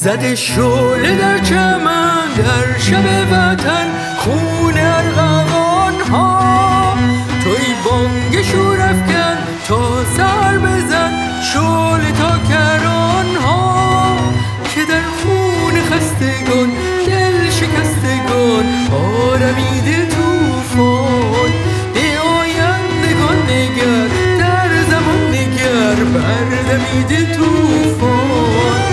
زده شعله در چمن در شب وطن خون ارغوان ها. توی بانگ شور افکن تا سر بزن شعله تا کران ها، که در خون خستگان دل شکستگان آرمیده توفان. به آیندگان نگر در زمان نگر بردمیده توفان.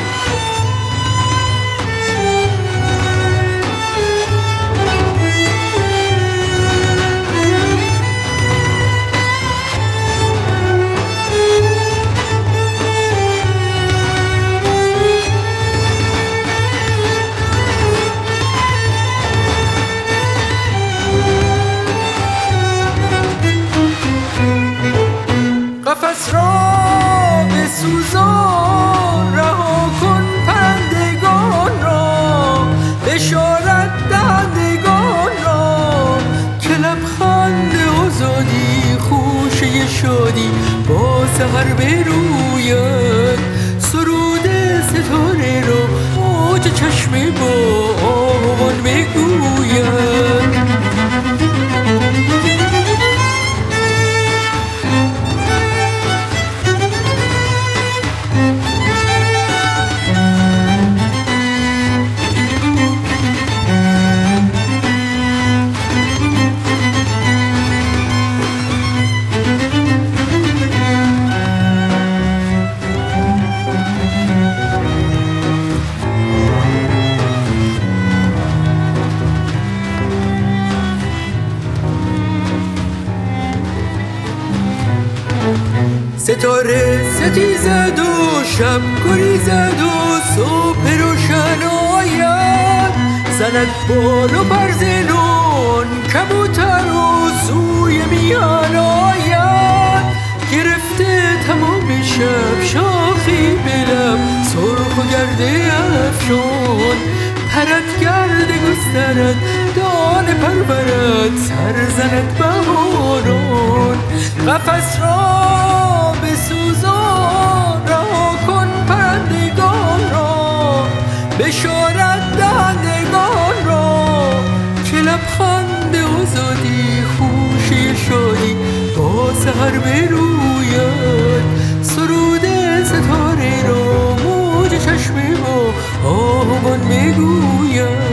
قفس را بسوزان رها کن پرندگان را، بشارت دهندگان را که لبخند آزادی خوشه شادی با سحر بروید. سرود ستاره را موج چشم با آهوان بگوید. ستاره ستیزد و شب گریزد و صبح روشن آید. زند بال و پر زنان کبوتر و سوی میان آید. گرفته تمام شب شاخی به لب سرخ و گرد افشان. پرد گرد گسترد دانه پرورد سر زند بهاران. قفس را بسوزان رها کن پرندگان را، بشارت دهندگان را که لبخند آزادی خوشی شادی با سحر بروید. سرود ستاره را موج چشم با آهوان میگوید.